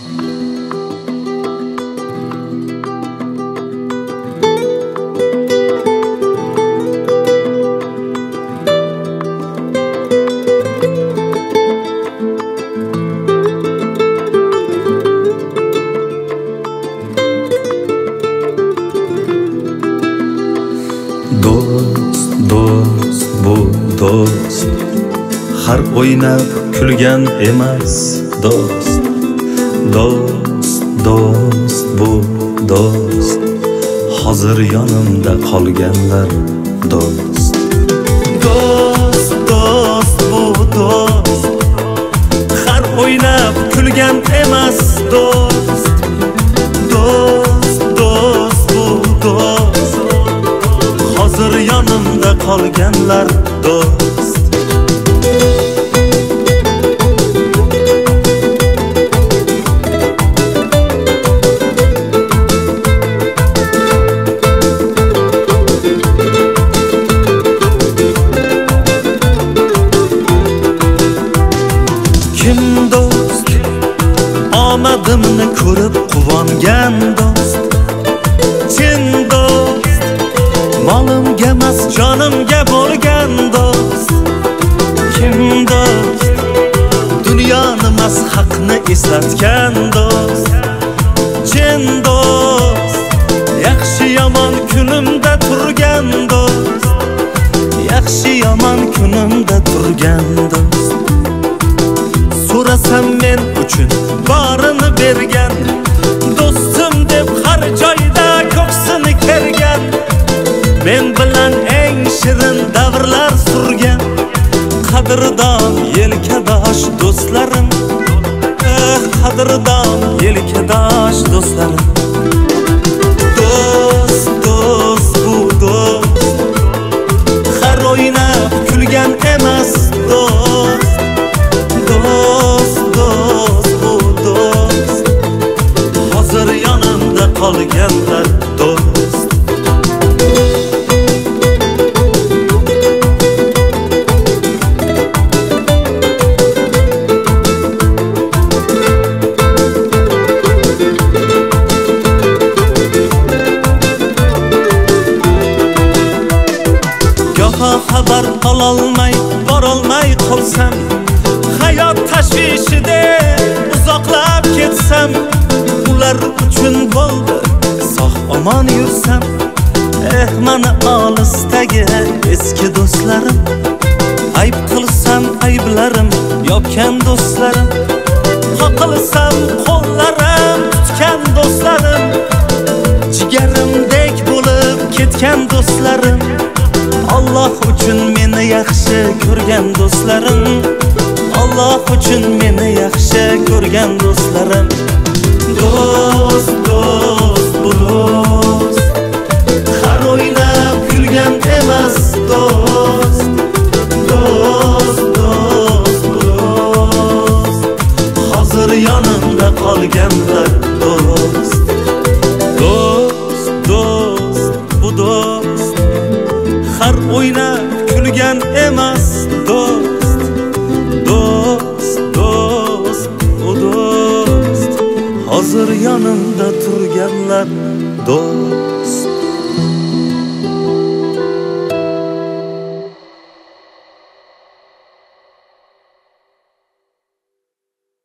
Do'st bu do'st, har o'ynab kulgan emas. Do'st bu do'st, hozir yonimda qolganlar. Do'st bu do'st, har o'ynab kulgan emas. Do'st bu do'st, hozir yonimda qolganlar. Do'st kim do'st? Omadimni ko'rib quvongan do'st. Chin do'st, molimga emas jonimga bo'lgan do'st. Kim do'st? Dunyoni emas haqni eslatgan do'st. Chin do'st, yaxshi yomon kunimda turgan do'st. Yaxshi yomon kunimda turgan do'st. So'rasam men uchun borini bergan, do'stim deb har joyda ko'ksini kergan. Men bilan eng shirin davrlar surgan, qadrdon yelkadosh do'stlarim. Qadrdon yelkadosh do'stlarim. Do'st bu do'st, har o'ynab kulgan emas. Do'st bu do'st, hozir yonimda qolganlar. Do'st goho xabar ololmay borolmay qolsam, hayot tashvishida uzoqlab ketsam, ular uchun bo'ldi sog' omon yursam. Mana olisdagi eski do'stlarim, ayb qilsam ayblarim yopgan do'stlarim. Qoqilsam qo'llarim tutgan do'stlarim, jigarimdek bo'lib ketgan do'stlarim. Alloh uchun meni yaxshi ko'rgan do'stlarim. Alloh uchun meni yaxshi ko'rgan do'stlarim. Do'st bu do'st, har o'ynab kulgan emas. Do'st bu do'st, hozir yonimda qolganlar. Do'st bu do'st, har o'ynab kulgan emas. Do'st bu do'st, hozir yonimda turganlar. Do'st